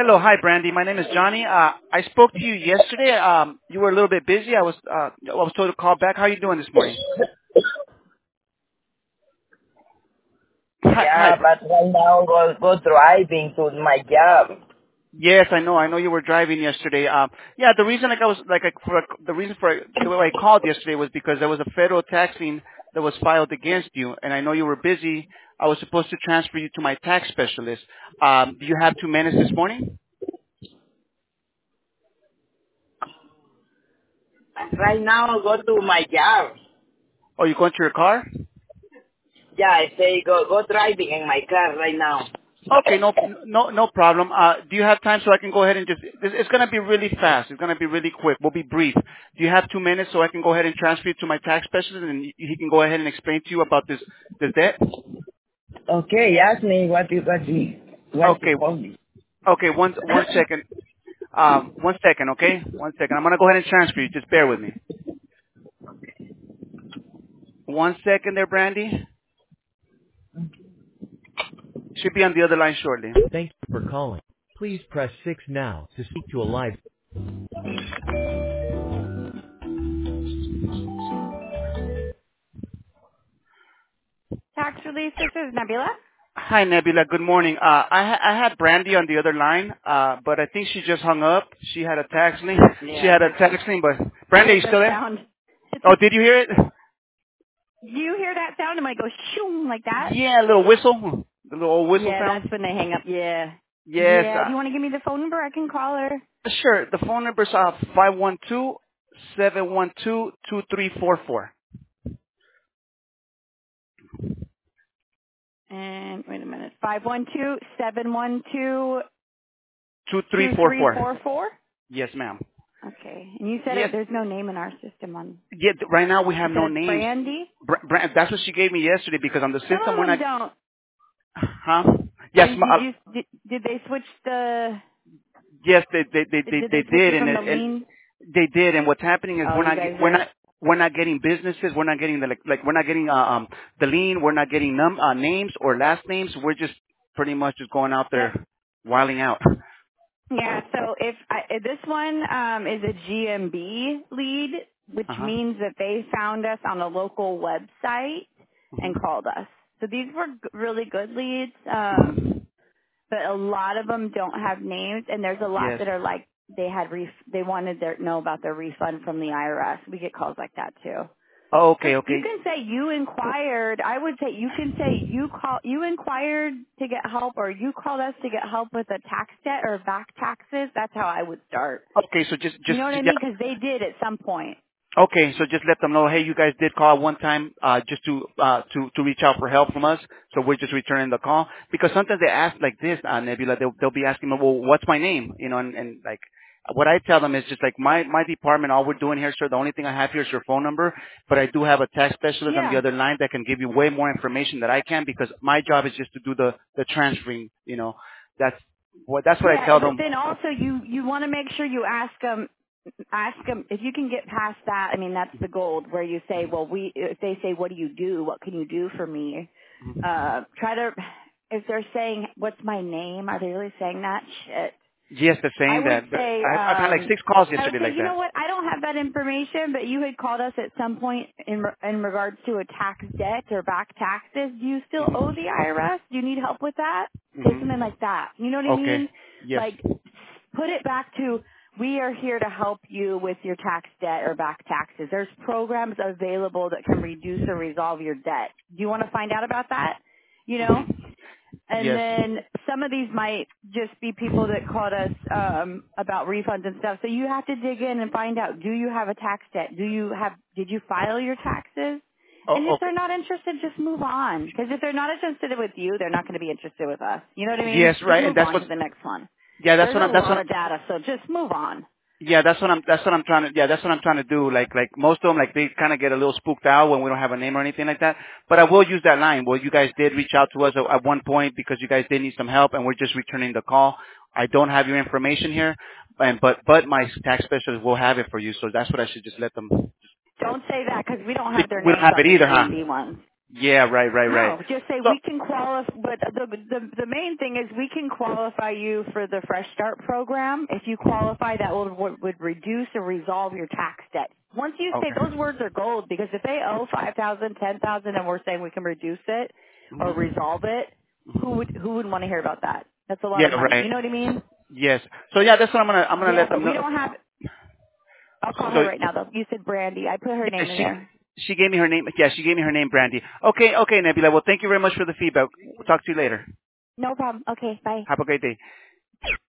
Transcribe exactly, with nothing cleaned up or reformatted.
Hello, hi, Brandy. My name is Johnny. Uh, I spoke to you yesterday. Um, you were a little bit busy. I was uh, I was told to call back. How are you doing this morning? Hi, hi. Yeah, but right now go go driving to my job. Yes, I know. I know you were driving yesterday. Um, yeah, the reason like I was like I, for, the reason for the way I called yesterday was because there was a federal tax lien that was filed against you, and I know you were busy. I was supposed to transfer you to my tax specialist. Um, do you have two minutes this morning? Right now go to my job. Or you going to your car? Yeah, I say go go driving in my car right now. Okay, no, no, no problem. Uh, do you have time so I can go ahead and just? It's, it's going to be really fast. It's going to be really quick. We'll be brief. Do you have two minutes so I can go ahead and transfer you to my tax specialist and he he can go ahead and explain to you about this this debt? Okay, ask me what you what you what you Okay, call me. okay. One one second. Um, one second. Okay, one second. I'm going to go ahead and transfer you. Just bear with me. One second, there, Brandy. Should be on the other line shortly. Thank you for calling. Please press six now to speak to a live. Tax relief, this is Nebula. Hi, Nebula. Good morning. Uh, I, ha- I had Brandy on the other line, uh, but I think she just hung up. She had a tax lien. She Yeah. had a tax lien, but Brandy, are you Heard that still there? sound. Oh, did you hear it? You hear that sound? It might go shoom like that. Yeah, a little whistle, the little old whistle Yeah, sound. that's when they hang up. Yeah. Yes. Yeah. Do you want Uh, to give me the phone number? I can call her. sure. The phone number is uh, five one two, seven one two, two three four four. And wait a minute. Five one two seven one two two three two four three four. four four. Yes, ma'am. Okay. And you said it. Yes. There's no name in our system on. Yeah, th- right now we You have said no it's names. Brandy. Br- Br- that's what she gave me yesterday because on the Some system of we're them not. don't. Huh? Yes, Did, ma- did uh, you did, did they switch the yes, they they they did, they, did they they switch did, it and from the and lien? they did. And what's happening is Oh, we're you not guys we're are. not we're not getting businesses. We're not getting the like like we're not getting uh, um the lien. We're not getting num uh, names or last names. We're just pretty much just going out Yep. there wilding out. Yeah. So if, I, if this one um, is a G M B lead, which Uh huh. means that they found us on a local website and hmm called us. So these were g- really good leads, um, but a lot of them don't have names, and there's a lot Yes. that are like they had ref- they wanted their know about their refund from the I R S. We get calls like that too. Oh, So okay, you okay. can say you inquired. I would say you can say you call you inquired to get help, or you called us to get help with a tax debt or back taxes. That's how I would start. Okay, so just You just know what I yeah. mean? Because they did at some point. Okay, so just let them know, hey, you guys did call one time uh, just to uh, to to reach out for help from us. So we're just returning the call because sometimes they ask like this, uh, Nebula. They'll they'll be asking me, well, what's my name? You know, and, and like what I tell them is just like my my department. All we're doing here, sir. The only thing I have here is your phone number, but I do have a tax specialist on the Yeah, other line that can give you way more information that I can because my job is just to do the the transferring. You know, that's what that's what I yeah. tell But them. then also you you want to make sure you ask them ask them if you can get past that. I mean, that's the gold where you say, well, we if they say, what do you do? What can you do for me? Uh, try to if they're saying, what's my name? Are they really saying that? Shit. Yes, they're I saying would that. But say, I, I've had like um, six calls I would yesterday say, like you know that. what? I don't have that information, but you had called us at some point in re- in regards to a tax debt or back taxes. Do you still owe the I R S? Do you need help with that? Say something hmm like that. You know what I Okay. mean? Yes. Like, put it back to, we are here to help you with your tax debt or back taxes. There's programs available that can reduce or resolve your debt. Do you want to find out about that? You know? And Yes. then some of these might just be people that called us um, about refunds and stuff. So you have to dig in and find out, do you have a tax debt? Do you have, did you file your taxes? And Oh, if okay. they're not interested, just move on. Because if they're not interested with you, they're not going to be interested with us. You know what I mean? Yes, Just right. And move that's on what. to the next one. Yeah, that's There's what I'm. a That's lot what. of data, so just move on. Yeah, that's what I'm. That's what I'm trying to. Yeah, that's what I'm trying to do. Like, like most of them, like they kind of get a little spooked out when we don't have a name or anything like that. But I will use that line. Well, you guys did reach out to us at, at one point because you guys did need some help, and we're just returning the call. I don't have your information here, and but but my tax specialist will have it for you. So that's what I should just let them. Don't say that because we don't We have their don't names have on it the either, huh? G M B ones. Yeah, right, right, right. No, just say So, we can qualify. But the, the the main thing is we can qualify you for the Fresh Start program. If you qualify, that would would, would reduce or resolve your tax debt. Once you say okay. those words are gold, because if they owe five thousand, ten thousand, and we're saying we can reduce it or Mm-hmm. resolve it, who would who would want to hear about that? That's a lot Yeah, of money. right. You know what I mean? Yes. So yeah, that's what I'm gonna I'm gonna Yeah, let them but we know. don't have. I'll call So her right now, though. You said Brandy. I put her yeah, name in she there. she gave me her name. Yeah, she gave me her name, Brandy. Okay, okay, Nebula. Well, thank you very much for the feedback. We'll talk to you later. No problem. Okay, bye. Have a great day.